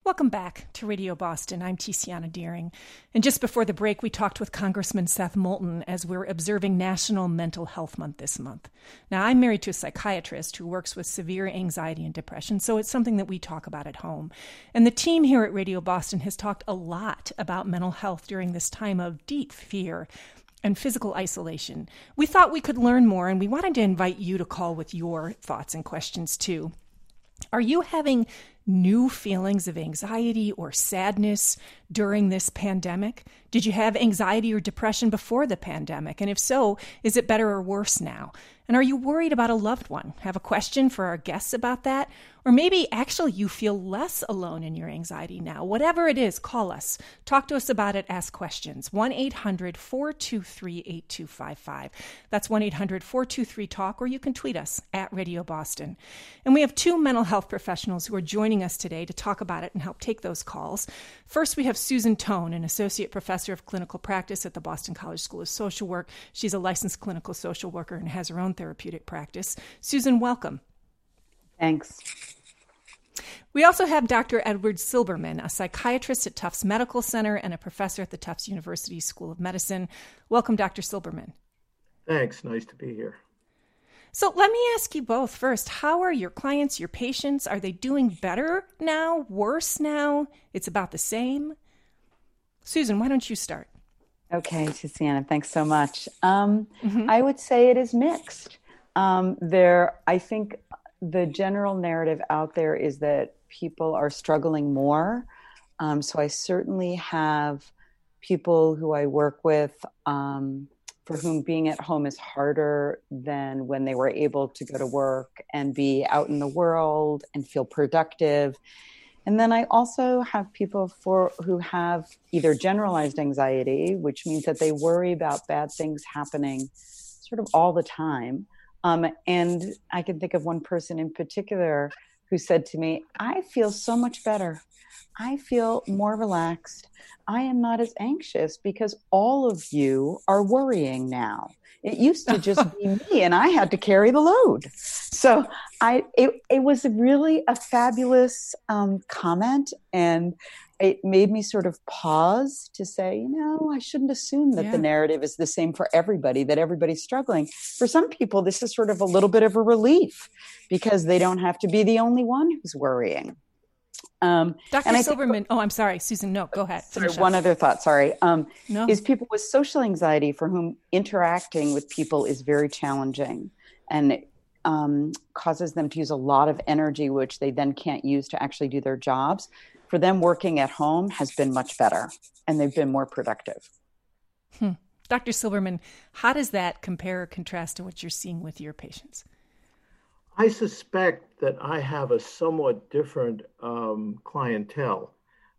Welcome back to Radio Boston. I'm Tiziana Deering. And just before the break, we talked with Congressman Seth Moulton as we're observing National Mental Health Month this month. Now, I'm married to a psychiatrist who works with severe anxiety and depression, so it's something that we talk about at home. And the team here at Radio Boston has talked a lot about mental health during this time of deep fear and physical isolation. We thought we could learn more, and we wanted to invite you to call with your thoughts and questions, too. Are you having new feelings of anxiety or sadness during this pandemic? Did you have anxiety or depression before the pandemic? And if so, is it better or worse now? And are you worried about a loved one? Have a question for our guests about that? Or maybe actually you feel less alone in your anxiety now. Whatever it is, call us. Talk to us about it. Ask questions. 1-800-423-8255. That's 1-800-423-TALK, or you can tweet us at Radio Boston. And we have two mental health professionals who are joining us today to talk about it and help take those calls. First, we have Susan Tone, an associate professor of clinical practice at the Boston College School of Social Work. She's a licensed clinical social worker and has her own therapeutic practice. Susan, welcome. Thanks. We also have Dr. Edward Silberman, a psychiatrist at Tufts Medical Center and a professor at the Tufts University School of Medicine. Welcome, Dr. Silberman. Thanks. Nice to be here. So let me ask you both first, how are your clients, your patients? Are they doing better now, worse now? It's about the same? Susan, why don't you start? Okay, Tiziana, thanks so much. I would say it is mixed. I think the general narrative out there is that people are struggling more. So I certainly have people who I work with for whom being at home is harder than when they were able to go to work and be out in the world and feel productive. And then I also have people who have either generalized anxiety, which means that they worry about bad things happening sort of all the time. And I can think of one person in particular who said to me, I feel so much better. I feel more relaxed. I am not as anxious because all of you are worrying now. It used to just be me and I had to carry the load. So it was really a fabulous comment, and it made me sort of pause to say, I shouldn't assume that the narrative is the same for everybody, that everybody's struggling. For some people, this is sort of a little bit of a relief because they don't have to be the only one who's worrying. Dr. Silberman, I'm sorry, Susan, no, go ahead. One other thought, is people with social anxiety for whom interacting with people is very challenging and it causes them to use a lot of energy, which they then can't use to actually do their jobs. For them, working at home has been much better and they've been more productive. Dr. Silberman, how does that compare or contrast to what you're seeing with your patients? I suspect that I have a somewhat different clientele.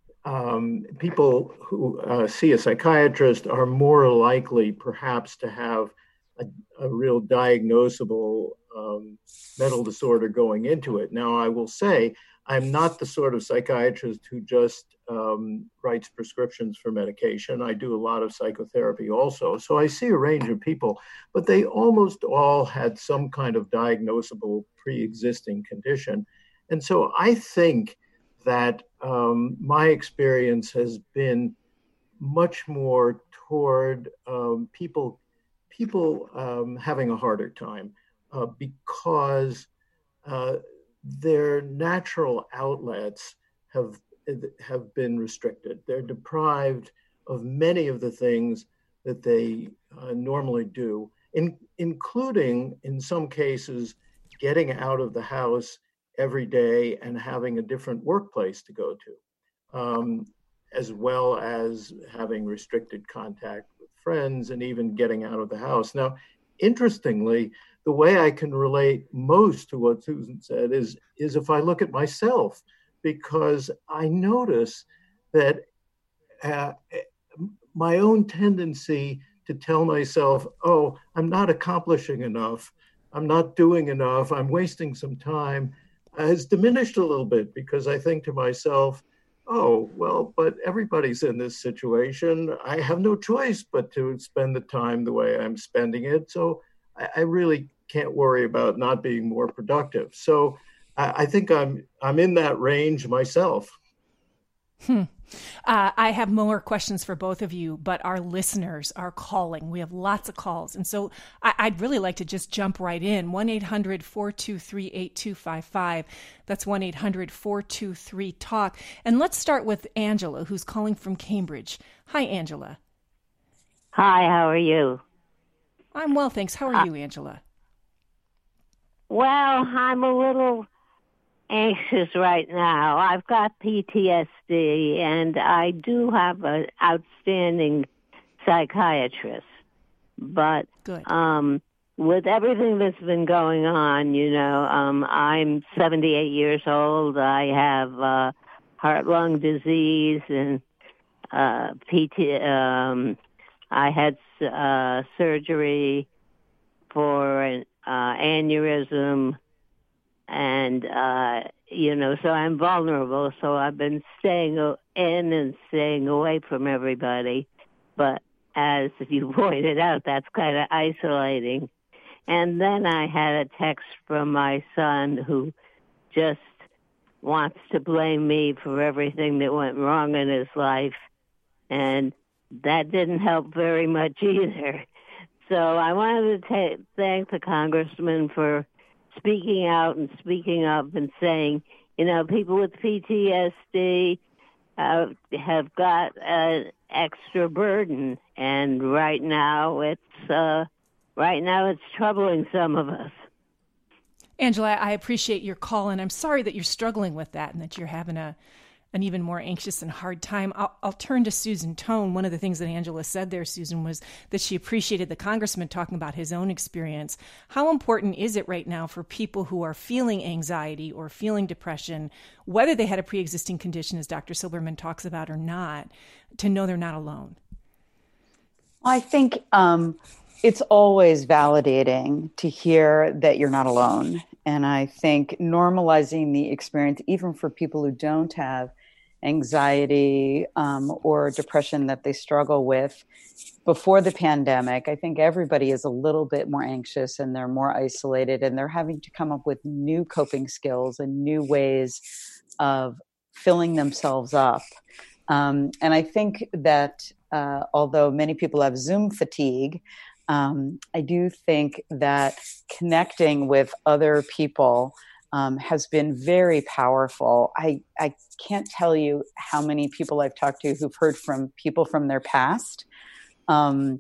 People who see a psychiatrist are more likely perhaps to have a real diagnosable mental disorder going into it. Now, I will say I'm not the sort of psychiatrist who just writes prescriptions for medication. I do a lot of psychotherapy also. So I see a range of people, but they almost all had some kind of diagnosable pre-existing condition. And so I think that my experience has been much more toward people having a harder time because their natural outlets have been restricted. They're deprived of many of the things that they normally do, including, in some cases, getting out of the house every day and having a different workplace to go to, as well as having restricted contact with friends and even getting out of the house. Now, interestingly, the way I can relate most to what Susan said is if I look at myself, because I notice that my own tendency to tell myself, I'm not accomplishing enough, I'm not doing enough, I'm wasting some time, has diminished a little bit because I think to myself, but everybody's in this situation. I have no choice but to spend the time the way I'm spending it. So I really can't worry about not being more productive. So I think I'm in that range myself. I have more questions for both of you, but our listeners are calling. We have lots of calls. And so I'd really like to just jump right in. 1-800-423-8255. That's 1-800-423-TALK. And let's start with Angela, who's calling from Cambridge. Hi, Angela. Hi, how are you? I'm well, thanks. How are you, Angela? Well, I'm a little anxious right now. I've got PTSD, and I do have an outstanding psychiatrist. But Good. With everything that's been going on, I'm 78 years old. I have heart-lung disease and I had surgery for an aneurysm. And, so I'm vulnerable. So I've been staying in and staying away from everybody. But as you pointed out, that's kind of isolating. And then I had a text from my son who just wants to blame me for everything that went wrong in his life. And that didn't help very much either. So I wanted to thank the congressman for speaking out and speaking up and saying, people with PTSD have got an extra burden, and right now it's troubling some of us. Angela, I appreciate your call, and I'm sorry that you're struggling with that and that you're having an even more anxious and hard time. I'll turn to Susan Tone. One of the things that Angela said there, Susan, was that she appreciated the congressman talking about his own experience. How important is it right now for people who are feeling anxiety or feeling depression, whether they had a pre-existing condition, as Dr. Silberman talks about, or not, to know they're not alone? I think it's always validating to hear that you're not alone. And I think normalizing the experience, even for people who don't have anxiety or depression that they struggle with before the pandemic, I think everybody is a little bit more anxious and they're more isolated and they're having to come up with new coping skills and new ways of filling themselves up. And I think that although many people have Zoom fatigue, I do think that connecting with other people has been very powerful. I can't tell you how many people I've talked to who've heard from people from their past. And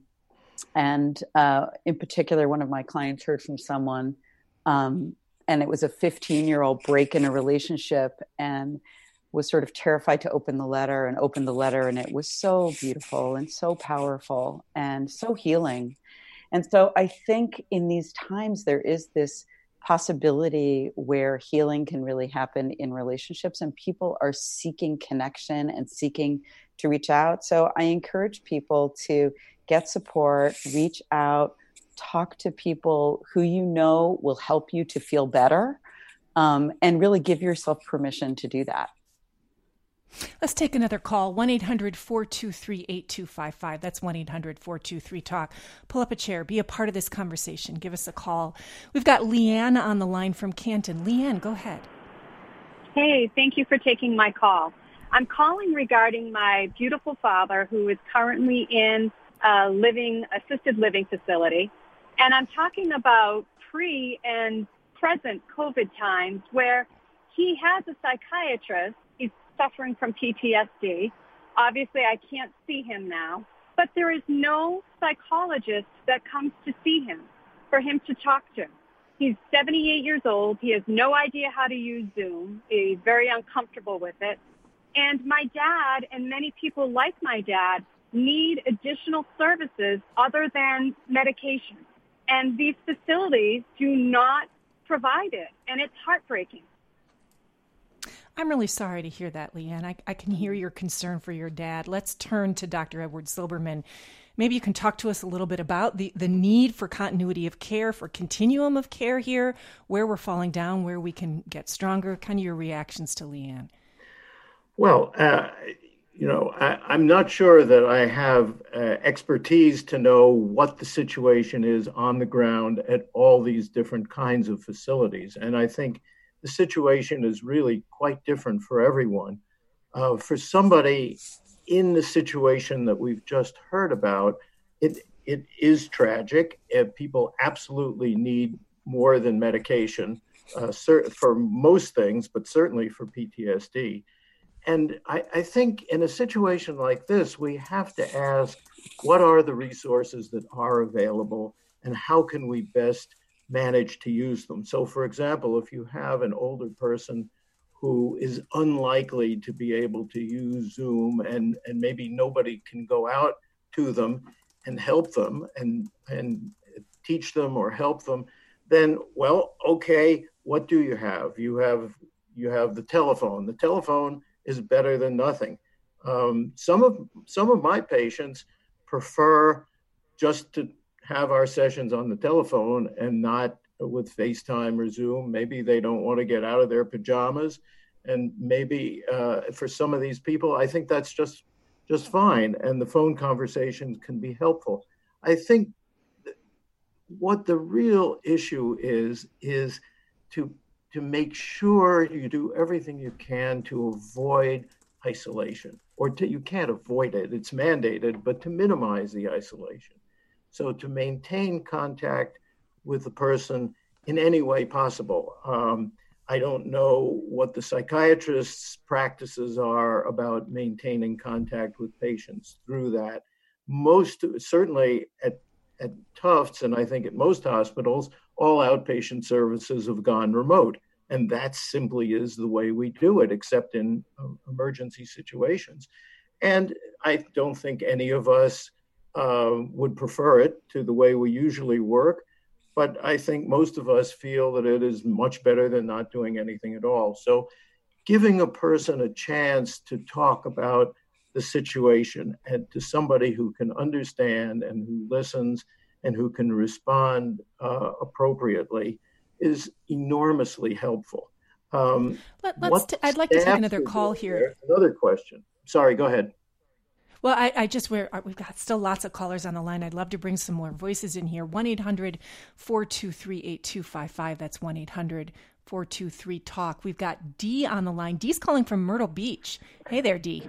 in particular, one of my clients heard from someone, and it was a 15-year-old break in a relationship and was sort of terrified to open the letter, and it was so beautiful and so powerful and so healing. And so I think in these times, there is this possibility where healing can really happen in relationships, and people are seeking connection and seeking to reach out. So I encourage people to get support, reach out, talk to people who you know will help you to feel better, and really give yourself permission to do that. Let's take another call, 1-800-423-8255. That's 1-800-423-TALK. Pull up a chair. Be a part of this conversation. Give us a call. We've got Leanne on the line from Canton. Leanne, go ahead. Hey, thank you for taking my call. I'm calling regarding my beautiful father who is currently in a assisted living facility. And I'm talking about pre and present COVID times where he has a psychiatrist. He's suffering from PTSD. Obviously, I can't see him now, but there is no psychologist that comes to see him for him to talk to. He's 78 years old. He has no idea how to use Zoom. He's very uncomfortable with it. And my dad and many people like my dad need additional services other than medication. And these facilities do not provide it. And it's heartbreaking. I'm really sorry to hear that, Leanne. I can hear your concern for your dad. Let's turn to Dr. Edward Silberman. Maybe you can talk to us a little bit about the need for continuity of care, for continuum of care here, where we're falling down, where we can get stronger, kind of your reactions to Leanne. Well, I'm not sure that I have expertise to know what the situation is on the ground at all these different kinds of facilities. And I think the situation is really quite different for everyone. For somebody in the situation that we've just heard about, it is tragic. People absolutely need more than medication for most things, but certainly for PTSD. And I think in a situation like this, we have to ask, what are the resources that are available and how can we best manage to use them? So, for example, if you have an older person who is unlikely to be able to use Zoom and maybe nobody can go out to them and help them and teach them or help them, then, well, okay, what do you have? You have the telephone. The telephone is better than nothing. Some of my patients prefer just to have our sessions on the telephone and not with FaceTime or Zoom. Maybe they don't want to get out of their pajamas, and maybe for some of these people, I think that's just fine, and the phone conversations can be helpful. I think what the real issue is to make sure you do everything you can to avoid isolation, or you can't avoid it, it's mandated, but to minimize the isolation. So to maintain contact with the person in any way possible. I don't know what the psychiatrist's practices are about maintaining contact with patients through that. Most, certainly at Tufts, and I think at most hospitals, all outpatient services have gone remote. And that simply is the way we do it, except in emergency situations. And I don't think any of us would prefer it to the way we usually work. But I think most of us feel that it is much better than not doing anything at all. So giving a person a chance to talk about the situation and to somebody who can understand and who listens and who can respond appropriately is enormously helpful. I'd like to take another call here. Another question. Sorry, go ahead. Well, we've got still lots of callers on the line. I'd love to bring some more voices in here. 1-800-423-8255. That's 1-800-423-TALK. We've got Dee on the line. Dee's calling from Myrtle Beach. Hey there, Dee.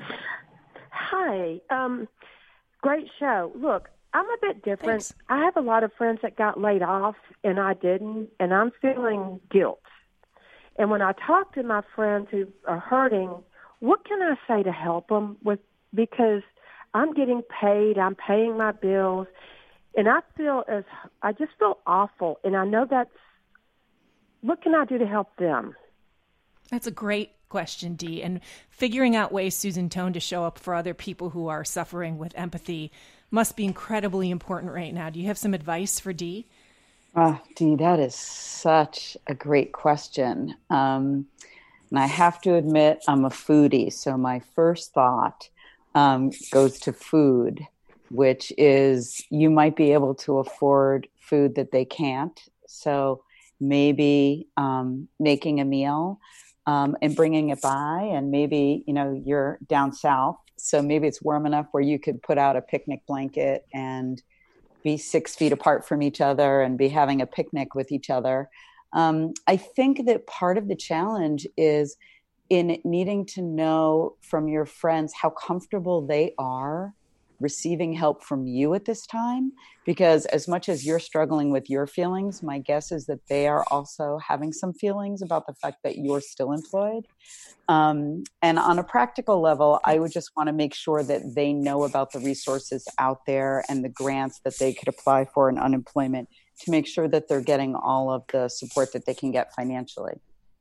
Hi. Great show. Look, I'm a bit different. Thanks. I have a lot of friends that got laid off, and I didn't, and I'm feeling guilt. And when I talk to my friends who are hurting, what can I say to help them with? Because I'm getting paid, I'm paying my bills, and I just feel awful. And I know what can I do to help them? That's a great question, Dee. And figuring out ways, Susan Tone, to show up for other people who are suffering with empathy must be incredibly important right now. Do you have some advice for Dee? Dee, that is such a great question. And I have to admit, I'm a foodie. So my first thought goes to food, which is you might be able to afford food that they can't. So maybe making a meal and bringing it by, and maybe, you're down south. So maybe it's warm enough where you could put out a picnic blanket and be 6 feet apart from each other and be having a picnic with each other. I think that part of the challenge is in needing to know from your friends how comfortable they are receiving help from you at this time, because as much as you're struggling with your feelings, my guess is that they are also having some feelings about the fact that you're still employed. And on a practical level, I would just want to make sure that they know about the resources out there and the grants that they could apply for in unemployment to make sure that they're getting all of the support that they can get financially.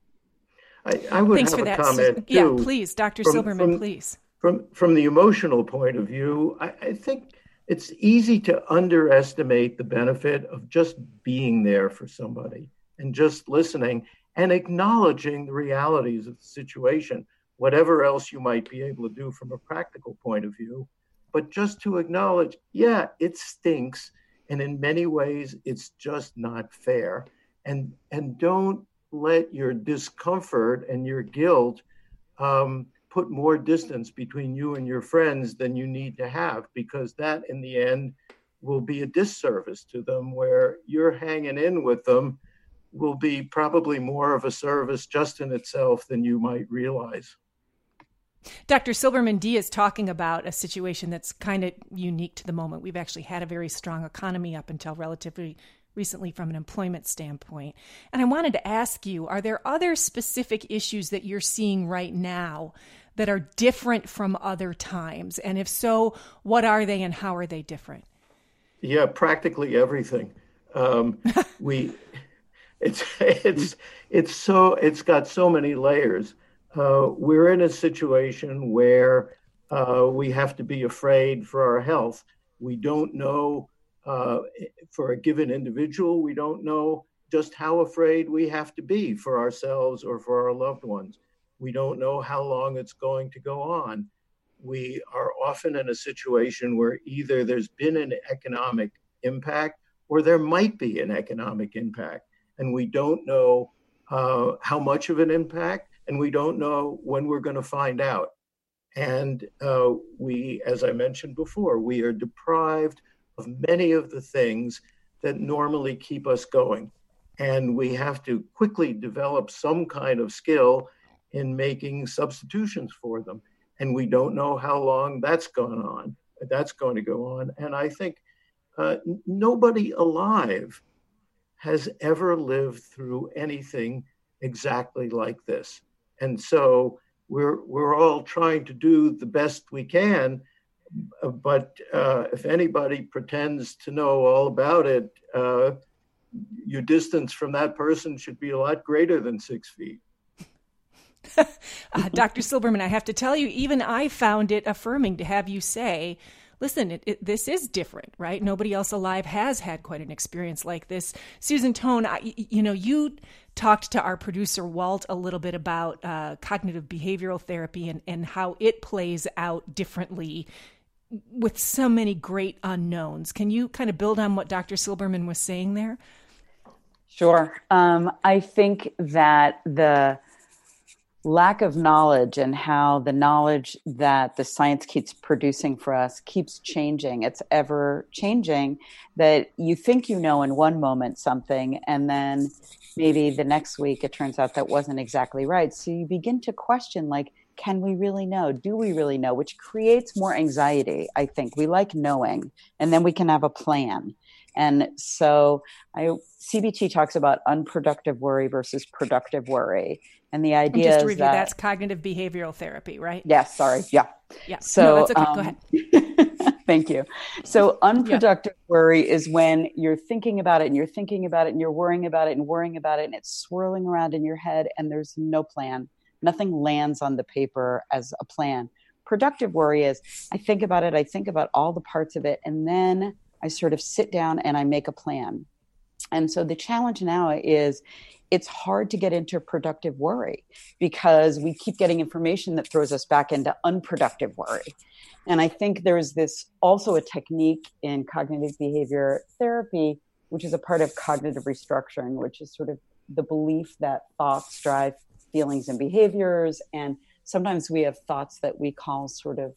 I would Thanks have for a that. comment too. Yeah, please, Dr. Silberman, please. From the emotional point of view, I think it's easy to underestimate the benefit of just being there for somebody and just listening and acknowledging the realities of the situation, whatever else you might be able to do from a practical point of view. But just to acknowledge, yeah, it stinks. And in many ways, it's just not fair. And don't let your discomfort and your guilt put more distance between you and your friends than you need to have, because that in the end will be a disservice to them, where you're hanging in with them will be probably more of a service just in itself than you might realize. Dr. Silberman D is talking about a situation that's kind of unique to the moment. We've actually had a very strong economy up until relatively recently from an employment standpoint. And I wanted to ask you, are there other specific issues that you're seeing right now that are different from other times? And if so, what are they and how are they different? Yeah, practically everything. It's got so many layers. We're in a situation where we have to be afraid for our health. We don't know, for a given individual, we don't know just how afraid we have to be for ourselves or for our loved ones. We don't know how long it's going to go on. We are often in a situation where either there's been an economic impact or there might be an economic impact, and we don't know how much of an impact, and we don't know when we're going to find out. And we, as I mentioned before, we are deprived of many of the things that normally keep us going. And we have to quickly develop some kind of skill in making substitutions for them. And we don't know how long that's going to go on. And I think nobody alive has ever lived through anything exactly like this. And so we're all trying to do the best we can, but if anybody pretends to know all about it, your distance from that person should be a lot greater than 6 feet. Dr. Silberman, I have to tell you, even I found it affirming to have you say, listen, this is different, right? Nobody else alive has had quite an experience like this. Susan Tone, you talked to our producer, Walt, a little bit about cognitive behavioral therapy and how it plays out differently with so many great unknowns. Can you kind of build on what Dr. Silberman was saying there? Sure. I think that the lack of knowledge and how the knowledge that the science keeps producing for us keeps changing. It's ever changing, that you think you know in one moment something, and then maybe the next week it turns out that wasn't exactly right. So you begin to question, like, can we really know? Do we really know? Which creates more anxiety, I think. We like knowing, and then we can have a plan. And so CBT talks about unproductive worry versus productive worry. And the idea just to is review, that's cognitive behavioral therapy, right? Yes, sorry. Yeah. Yeah. So no, that's okay. Go ahead. Thank you. So unproductive worry is when you're thinking about it and you're thinking about it and you're worrying about it and worrying about it, and it's swirling around in your head and there's no plan. Nothing lands on the paper as a plan. Productive worry is I think about it, I think about all the parts of it, and then I sort of sit down and I make a plan. And so the challenge now is it's hard to get into productive worry because we keep getting information that throws us back into unproductive worry. And I think there's this also a technique in cognitive behavior therapy, which is a part of cognitive restructuring, which is sort of the belief that thoughts drive feelings and behaviors. And sometimes we have thoughts that we call sort of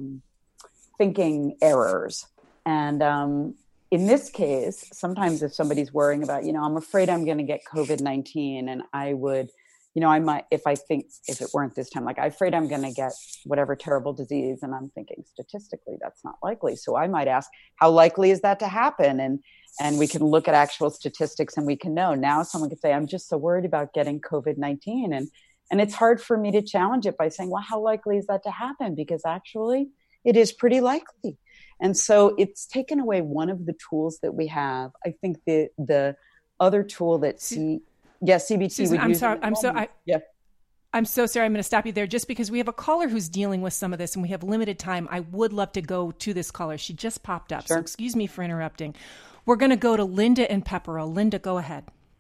thinking errors. And in this case, sometimes if somebody's worrying about, I'm afraid I'm going to get COVID-19, and I would, I might, if it weren't this time, like I'm afraid I'm going to get whatever terrible disease, and I'm thinking statistically that's not likely. So I might ask, how likely is that to happen? And we can look at actual statistics and we can know. Now someone could say, I'm just so worried about getting COVID-19. And it's hard for me to challenge it by saying, well, how likely is that to happen? Because actually it is pretty likely. And so it's taken away one of the tools that we have. I think the other tool that CBT Susan, would use. I'm so sorry. I'm going to stop you there just because we have a caller who's dealing with some of this and we have limited time. I would love to go to this caller. She just popped up. Sure. So excuse me for interrupting. We're going to go to Linda in Pepperell. Linda, go ahead.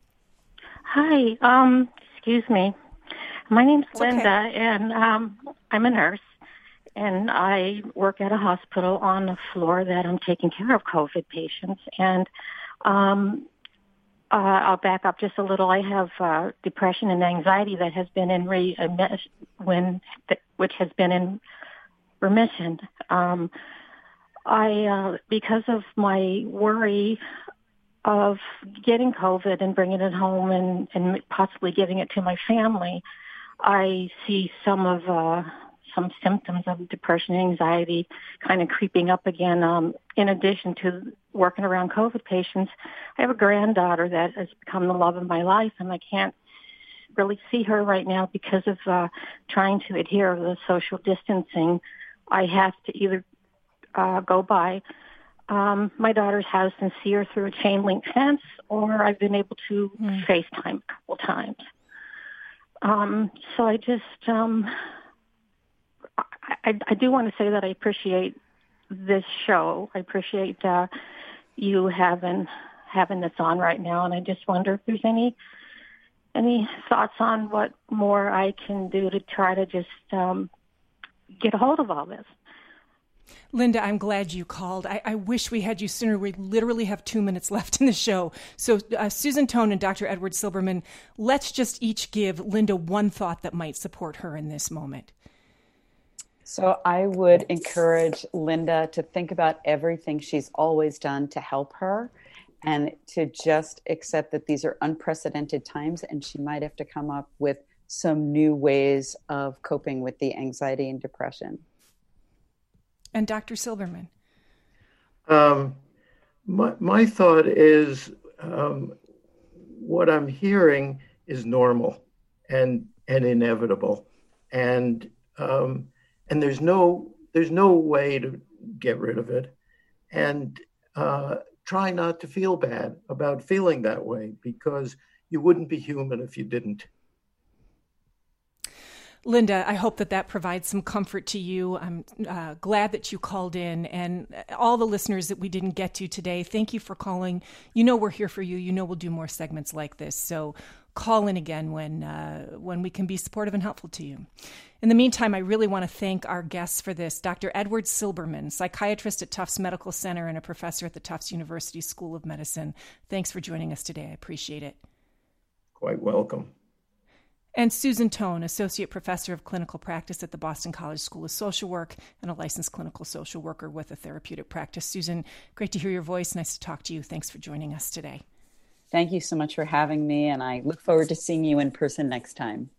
Hi. Excuse me. My name's It's Linda, okay. and I'm a nurse. And I work at a hospital on the floor that I'm taking care of COVID patients. And I'll back up just a little. I have depression and anxiety that has been in which has been in remission. Because of my worry of getting COVID and bringing it home and possibly giving it to my family, I see some of some symptoms of depression and anxiety kind of creeping up again. In addition to working around COVID patients, I have a granddaughter that has become the love of my life, and I can't really see her right now because of trying to adhere to the social distancing. I have to either go by my daughter's house and see her through a chain link fence, or I've been able to FaceTime a couple times. So I just, I do want to say that I appreciate this show. I appreciate you having this on right now, and I just wonder if there's any thoughts on what more I can do to try to just get a hold of all this. Linda, I'm glad you called. I wish we had you sooner. We literally have 2 minutes left in the show. So Susan Tone and Dr. Edward Silberman, let's just each give Linda one thought that might support her in this moment. So I would encourage Linda to think about everything she's always done to help her, and to just accept that these are unprecedented times and she might have to come up with some new ways of coping with the anxiety and depression. And Dr. Silberman? My thought is what I'm hearing is normal and inevitable. And there's no way to get rid of it. And try not to feel bad about feeling that way, because you wouldn't be human if you didn't. Linda, I hope that provides some comfort to you. I'm glad that you called in, and all the listeners that we didn't get to today, thank you for calling. You know we're here for you. You know we'll do more segments like this. So call in again when we can be supportive and helpful to you. In the meantime, I really want to thank our guests for this. Dr. Edward Silberman, psychiatrist at Tufts Medical Center and a professor at the Tufts University School of Medicine. Thanks for joining us today. I appreciate it. Quite welcome. And Susan Tone, associate professor of clinical practice at the Boston College School of Social Work and a licensed clinical social worker with a therapeutic practice. Susan, great to hear your voice. Nice to talk to you. Thanks for joining us today. Thank you so much for having me, and I look forward to seeing you in person next time.